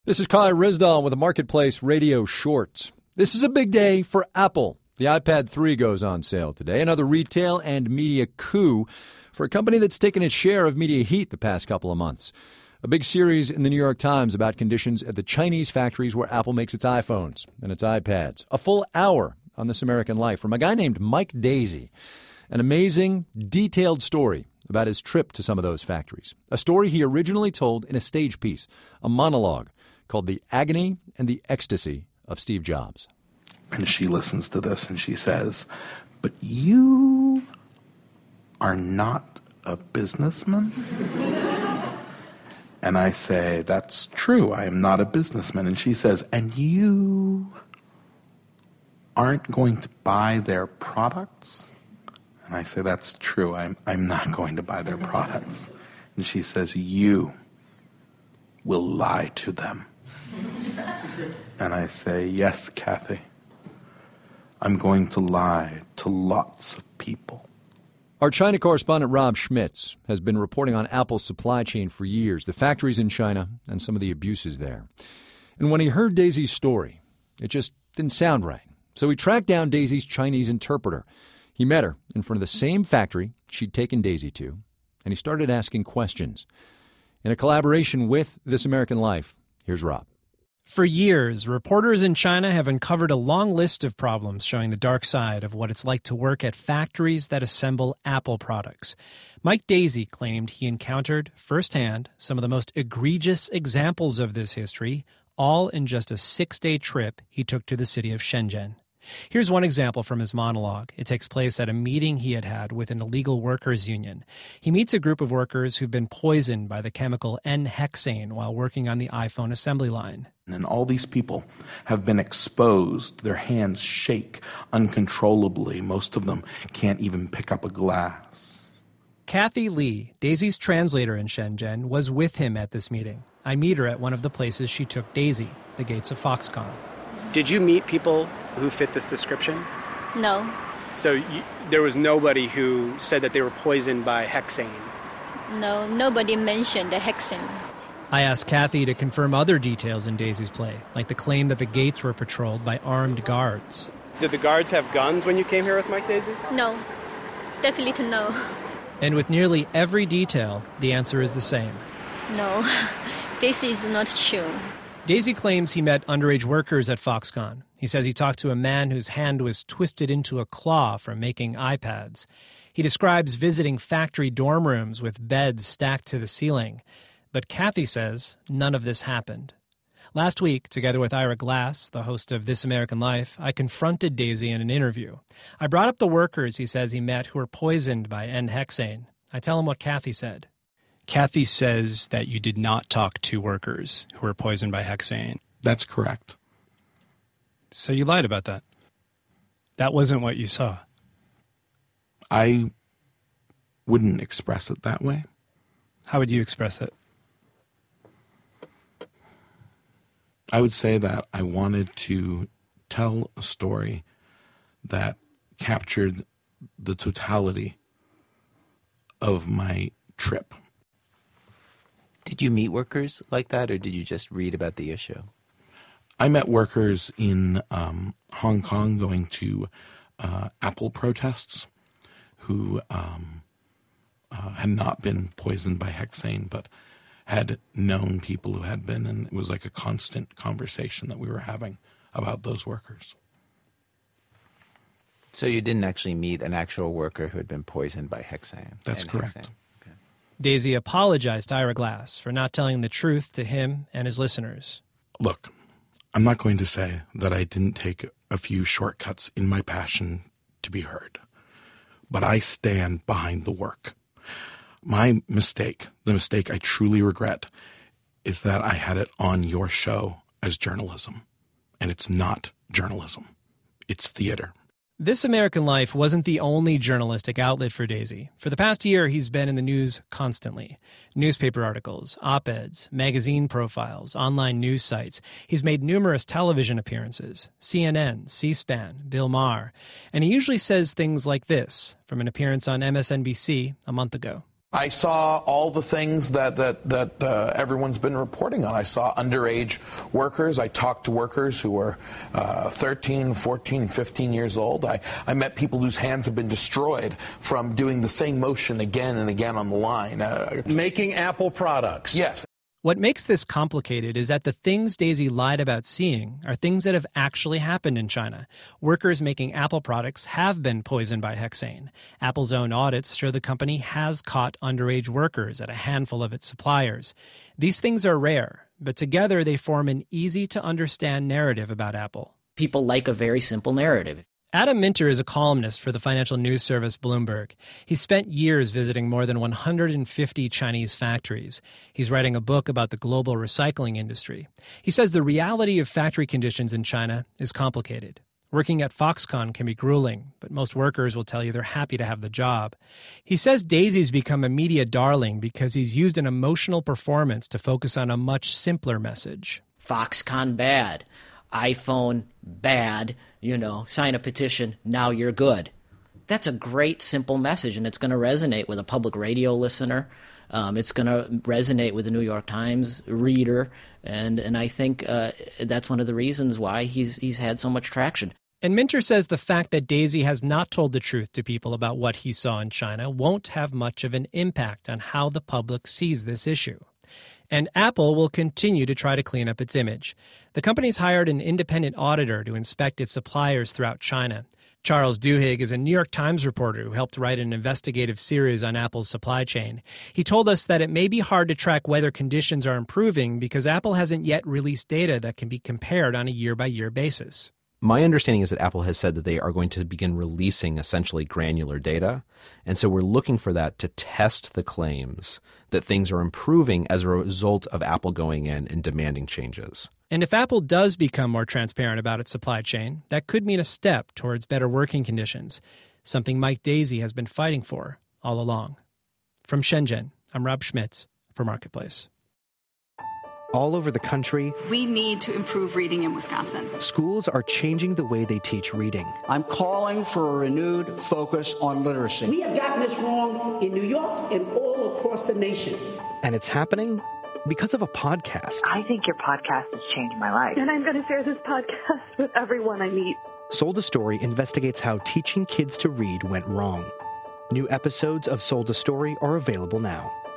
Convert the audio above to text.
This is Kai Rizdal with a Marketplace Radio Shorts. This is a big day for Apple. The iPad 3 goes on sale today. Another retail and media coup for a company that's taken its share of media heat the past couple of months. A big series in the New York Times about conditions at the Chinese factories where Apple makes its iPhones and its iPads. A full hour on This American Life from a guy named Mike Daisey. An amazing, detailed story about his trip to some of those factories. A story he originally told in a stage piece, a monologue called The Agony and the Ecstasy of Steve Jobs. And she listens to this and she says, "But you are not a businessman?" And I say, "That's true, I am not a businessman." And she says, "And you aren't going to buy their products?" And I say, "That's true, I'm not going to buy their products." And she says, "You will lie to them." And I say, "Yes, Kathy, I'm going to lie to lots of people." Our China correspondent Rob Schmitz has been reporting on Apple's supply chain for years, the factories in China and some of the abuses there. And when he heard Daisey's story, it just didn't sound right. So he tracked down Daisey's Chinese interpreter. He met her in front of the same factory she'd taken Daisey to, and he started asking questions. In a collaboration with This American Life, here's Rob. For years, reporters in China have uncovered a long list of problems showing the dark side of what it's like to work at factories that assemble Apple products. Mike Daisey claimed he encountered firsthand some of the most egregious examples of this history, all in just a 6-day trip he took to the city of Shenzhen. Here's one example from his monologue. It takes place at a meeting he had with an illegal workers union. He meets a group of workers who've been poisoned by the chemical N-hexane while working on the iPhone assembly line. And all these people have been exposed. Their hands shake uncontrollably. Most of them can't even pick up a glass. Kathy Lee, Daisey's translator in Shenzhen, was with him at this meeting. I meet her at one of the places she took Daisey, the gates of Foxconn. Did you meet people who fit this description? No. So there was nobody who said that they were poisoned by hexane? No, nobody mentioned the hexane. I asked Kathy to confirm other details in Daisey's play, like the claim that the gates were patrolled by armed guards. Did the guards have guns when you came here with Mike Daisey? No, definitely no. And with nearly every detail, the answer is the same. No, this is not true. Daisey claims he met underage workers at Foxconn. He says he talked to a man whose hand was twisted into a claw from making iPads. He describes visiting factory dorm rooms with beds stacked to the ceiling. But Kathy says none of this happened. Last week, together with Ira Glass, the host of This American Life, I confronted Daisey in an interview. I brought up the workers he says he met who were poisoned by N-hexane. I tell him what Kathy said. Kathy says that you did not talk to workers who were poisoned by hexane. That's correct. So you lied about that. That wasn't what you saw. I wouldn't express it that way. How would you express it? I would say that I wanted to tell a story that captured the totality of my trip. Did you meet workers like that, or did you just read about the issue? I met workers in Hong Kong going to Apple protests who had not been poisoned by hexane, but had known people who had been, and it was like a constant conversation that we were having about those workers. So you didn't actually meet an actual worker who had been poisoned by hexane? That's correct. Hexane. Okay. Daisey apologized to Ira Glass for not telling the truth to him and his listeners. Look, I'm not going to say that I didn't take a few shortcuts in my passion to be heard, but I stand behind the work. My mistake, the mistake I truly regret, is that I had it on your show as journalism. And it's not journalism. It's theater. This American Life wasn't the only journalistic outlet for Daisey. For the past year, he's been in the news constantly. Newspaper articles, op-eds, magazine profiles, online news sites. He's made numerous television appearances, CNN, C-SPAN, Bill Maher. And he usually says things like this from an appearance on MSNBC a month ago. I saw all the things that everyone's been reporting on. I saw underage workers. I talked to workers who were 13, 14, 15 years old. I met people whose hands have been destroyed from doing the same motion again and again on the line. Making Apple products. Yes. What makes this complicated is that the things Daisy lied about seeing are things that have actually happened in China. Workers making Apple products have been poisoned by hexane. Apple's own audits show the company has caught underage workers at a handful of its suppliers. These things are rare, but together they form an easy-to-understand narrative about Apple. People like a very simple narrative. Adam Minter is a columnist for the financial news service Bloomberg. He's spent years visiting more than 150 Chinese factories. He's writing a book about the global recycling industry. He says the reality of factory conditions in China is complicated. Working at Foxconn can be grueling, but most workers will tell you they're happy to have the job. He says Daisy's become a media darling because he's used an emotional performance to focus on a much simpler message. Foxconn bad. iPhone bad. Sign a petition, now you're good. That's a great, simple message, and it's going to resonate with a public radio listener. It's going to resonate with the New York Times reader, and I think that's one of the reasons why he's had so much traction. And Minter says the fact that Daisy has not told the truth to people about what he saw in China won't have much of an impact on how the public sees this issue. And Apple will continue to try to clean up its image. The company's hired an independent auditor to inspect its suppliers throughout China. Charles Duhigg is a New York Times reporter who helped write an investigative series on Apple's supply chain. He told us that it may be hard to track whether conditions are improving because Apple hasn't yet released data that can be compared on a year-by-year basis. My understanding is that Apple has said that they are going to begin releasing essentially granular data. And so we're looking for that to test the claims that things are improving as a result of Apple going in and demanding changes. And if Apple does become more transparent about its supply chain, that could mean a step towards better working conditions, something Mike Daisy has been fighting for all along. From Shenzhen, I'm Rob Schmitz for Marketplace. All over the country, we need to improve reading in Wisconsin. Schools are changing the way they teach reading. I'm calling for a renewed focus on literacy. We have gotten this wrong in New York and all across the nation. And it's happening because of a podcast. I think your podcast has changed my life. And I'm going to share this podcast with everyone I meet. Sold a Story investigates how teaching kids to read went wrong. New episodes of Sold a Story are available now.